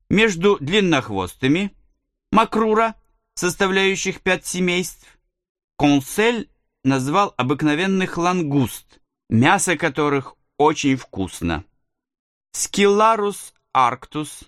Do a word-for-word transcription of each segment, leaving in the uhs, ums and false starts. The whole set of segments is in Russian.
Между длиннохвостыми, макрура, составляющих пять семейств, Консель назвал обыкновенных лангуст, мясо которых очень вкусно. Скилларус арктус,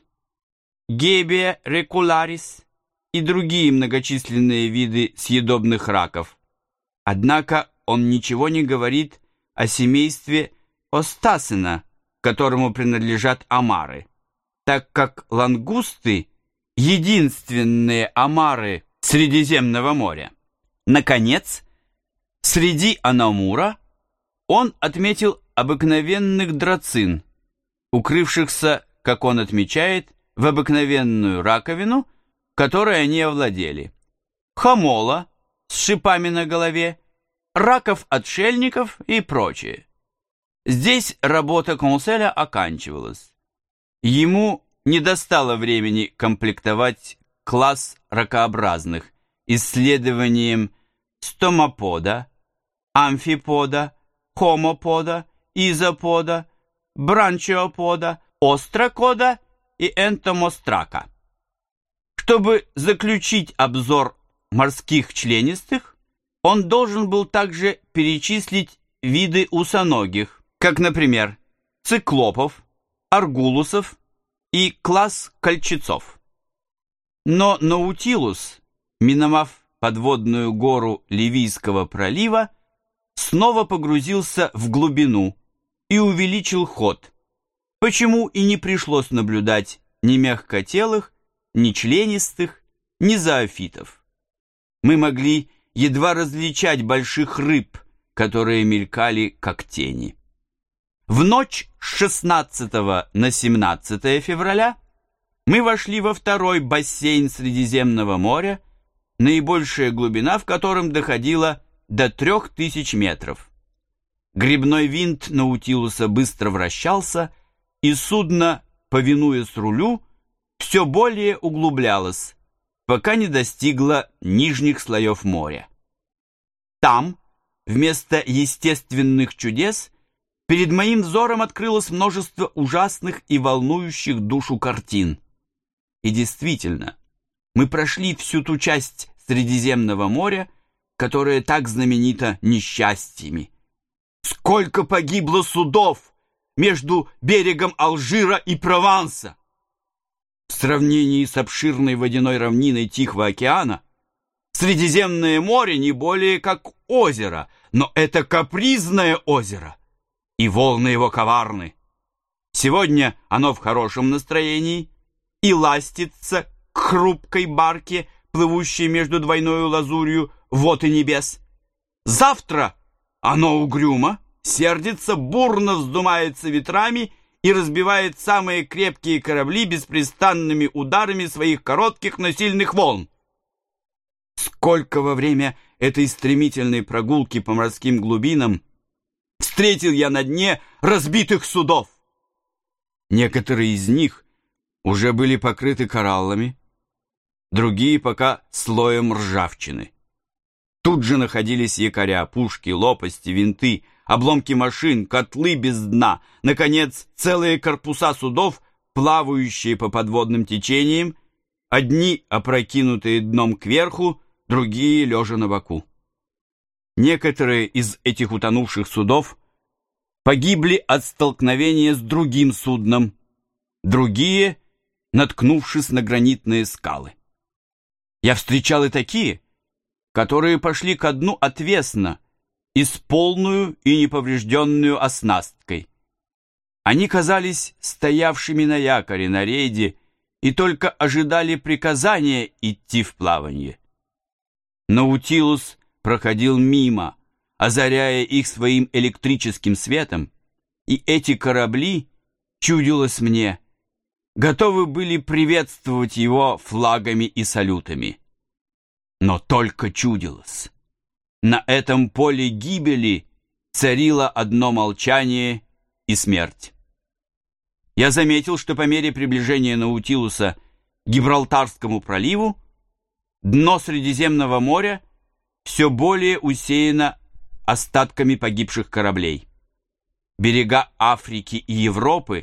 Гебия рекуларис и другие многочисленные виды съедобных раков. Однако он ничего не говорит о семействе Остасена, которому принадлежат омары, так как лангусты – единственные омары Средиземного моря. Наконец, среди анамура он отметил обыкновенных драцин, укрывшихся, как он отмечает, в обыкновенную раковину, которой они овладели, хамола с шипами на голове, раков-отшельников и прочее. Здесь работа Конселя оканчивалась. Ему не достало времени комплектовать класс ракообразных исследованием стомопода, амфипода, хомопода, изопода, бранчиопода, острокода и энтомострака. Чтобы заключить обзор морских членистых, он должен был также перечислить виды усоногих, как, например, циклопов, аргулусов и класс кольчецов. Но Наутилус, миновав подводную гору Ливийского пролива, снова погрузился в глубину и увеличил ход, почему и не пришлось наблюдать ни мягкотелых, ни членистых, ни зоофитов. Мы могли едва различать больших рыб, которые мелькали как тени. В ночь с шестнадцатого на семнадцатое февраля мы вошли во второй бассейн Средиземного моря, наибольшая глубина в котором доходила до трех тысяч метров. Гребной винт Наутилуса быстро вращался, и судно, повинуясь рулю, все более углублялось, пока не достигло нижних слоев моря. Там, вместо естественных чудес, перед моим взором открылось множество ужасных и волнующих душу картин. И действительно, мы прошли всю ту часть Средиземного моря, которая так знаменита несчастьями. Сколько погибло судов между берегом Алжира и Прованса! В сравнении с обширной водяной равниной Тихого океана, Средиземное море не более как озеро, но это капризное озеро, и волны его коварны. Сегодня оно в хорошем настроении и ластится к хрупкой барке, плывущей между двойной лазурью вод и небес. Завтра оно угрюмо, сердится, бурно вздумается ветрами и разбивает самые крепкие корабли беспрестанными ударами своих коротких, но сильных волн. Сколько во время этой стремительной прогулки по морским глубинам встретил я на дне разбитых судов! Некоторые из них уже были покрыты кораллами, другие пока слоем ржавчины. Тут же находились якоря, пушки, лопасти, винты, обломки машин, котлы без дна, наконец, целые корпуса судов, плавающие по подводным течениям, одни опрокинутые дном кверху, другие лежа на боку. Некоторые из этих утонувших судов погибли от столкновения с другим судном, другие, наткнувшись на гранитные скалы. Я встречал и такие, которые пошли ко дну отвесно и с полную и неповрежденную оснасткой. Они казались стоявшими на якоре, на рейде, и только ожидали приказания идти в плавание. Наутилус проходил мимо, озаряя их своим электрическим светом, и эти корабли, чудилось мне, готовы были приветствовать его флагами и салютами. Но только чудилось. На этом поле гибели царило одно молчание и смерть. Я заметил, что по мере приближения Наутилуса к Гибралтарскому проливу дно Средиземного моря все более усеяно остатками погибших кораблей. Берега Африки и Европы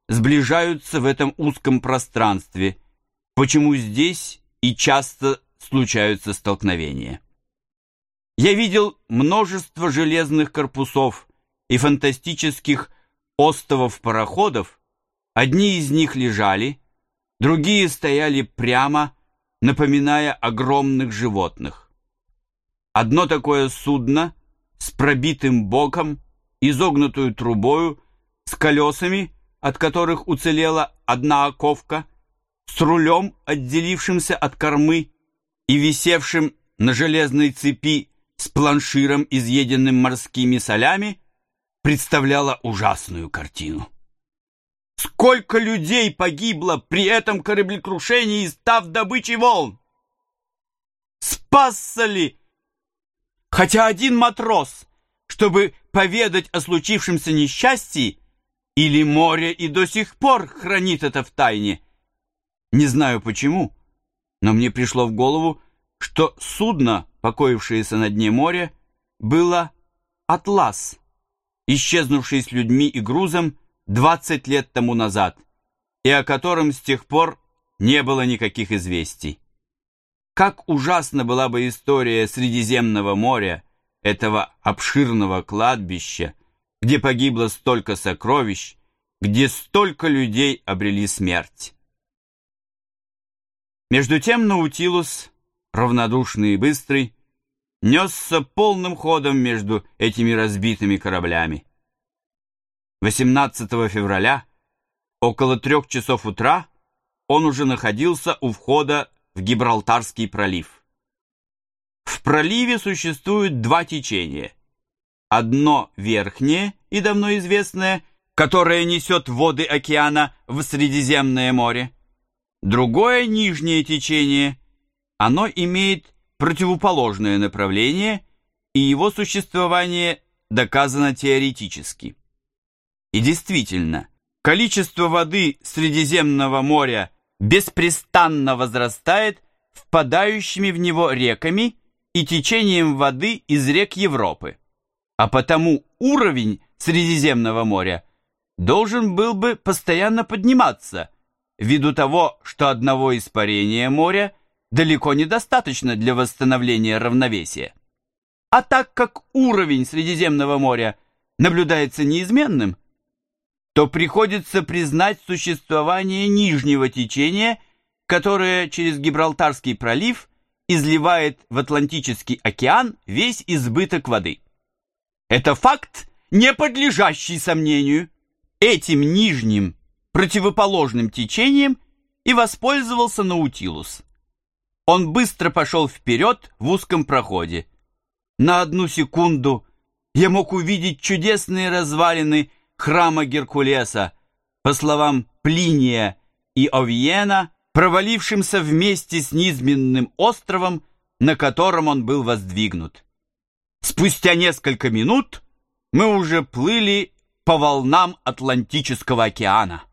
сближаются в этом узком пространстве, почему здесь и часто случаются столкновения. Я видел множество железных корпусов и фантастических остовов пароходов. Одни из них лежали, другие стояли прямо, напоминая огромных животных. Одно такое судно с пробитым боком, изогнутую трубою, с колесами, от которых уцелела одна оковка, с рулем, отделившимся от кормы и висевшим на железной цепи с планширом, изъеденным морскими солями, представляло ужасную картину. Сколько людей погибло при этом кораблекрушении, став добычей волн! Спасся ли хотя один матрос, чтобы поведать о случившемся несчастье, или море и до сих пор хранит это в тайне? Не знаю почему, но мне пришло в голову, что судно, покоившееся на дне моря, было «Атлас», исчезнувший с людьми и грузом двадцать лет тому назад, и о котором с тех пор не было никаких известий. Как ужасна была бы история Средиземного моря, этого обширного кладбища, где погибло столько сокровищ, где столько людей обрели смерть. Между тем Наутилус, равнодушный и быстрый, несся полным ходом между этими разбитыми кораблями. восемнадцатого февраля, около трех часов утра, он уже находился у входа в Гибралтарский пролив. В проливе существует два течения. Одно верхнее и давно известное, которое несет воды океана в Средиземное море. Другое нижнее течение. Оно имеет противоположное направление, и его существование доказано теоретически. И действительно, количество воды Средиземного моря беспрестанно возрастает впадающими в него реками и течением воды из рек Европы. А потому уровень Средиземного моря должен был бы постоянно подниматься, ввиду того, что одного испарения моря далеко недостаточно для восстановления равновесия. А так как уровень Средиземного моря наблюдается неизменным, то приходится признать существование нижнего течения, которое через Гибралтарский пролив изливает в Атлантический океан весь избыток воды. Это факт, не подлежащий сомнению. Этим нижним противоположным течением и воспользовался Наутилус. Он быстро пошел вперед в узком проходе. На одну секунду я мог увидеть чудесные развалины храма Геркулеса, по словам Плиния и Овиена, провалившимся вместе с низменным островом, на котором он был воздвигнут. Спустя несколько минут мы уже плыли по волнам Атлантического океана.